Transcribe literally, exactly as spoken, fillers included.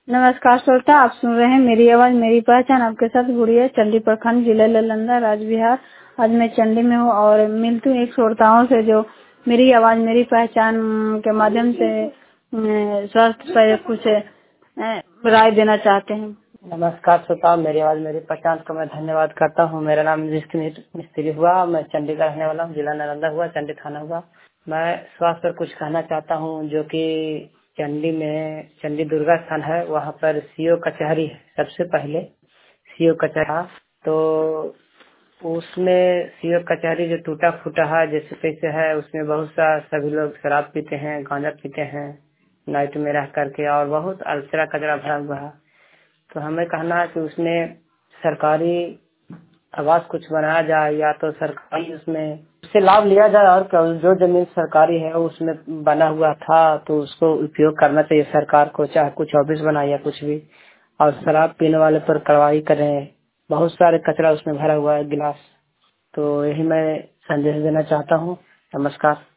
नमस्कार श्रोता, आप सुन रहे हैं मेरी आवाज मेरी पहचान। आपके साथ गुड़िया, चंडी प्रखंड, जिला नालंदा, राज्य बिहार। आज मैं चंडी में हूँ और मिलती हूँ एक श्रोताओं से जो मेरी आवाज मेरी पहचान के माध्यम से अ, स्वास्थ्य पर कुछ अ, राय देना चाहते हैं। नमस्कार श्रोता, मेरी आवाज मेरी पहचान को मैं धन्यवाद करता हूँ। मेरा नाम मिस्त्री हुआ, मैं चंडी का रहने वाला हूँ, जिला नालंदा हुआ, चंडी थाना हुआ। मैं स्वास्थ्य पर कुछ कहना चाहता हूँ, जो कि चंडी में चंडी दुर्गा स्थान है, वहाँ पर सीओ कचहरी है। सबसे पहले सीओ कचहरा, तो उसमें सीओ कचहरी जो टूटा फूटा है जैसे कैसे है, उसमें बहुत सा सभी लोग शराब पीते हैं, गांजा पीते हैं नाइट में रह करके, और बहुत अल्चरा कचरा भरा हुआ है। तो हमें कहना है कि उसमें सरकारी आवास कुछ बनाया जाए, या तो सरकारी उसमें उससे लाभ लिया जाए, और जो जमीन सरकारी है उसमें बना हुआ था तो उसको उपयोग करना चाहिए सरकार को, चाहे कुछ ऑफिस बनाए या कुछ भी। और शराब पीने वाले पर कार्रवाई करें, बहुत सारे कचरा उसमें भरा हुआ है, गिलास। तो यही मैं संदेश देना चाहता हूँ। नमस्कार।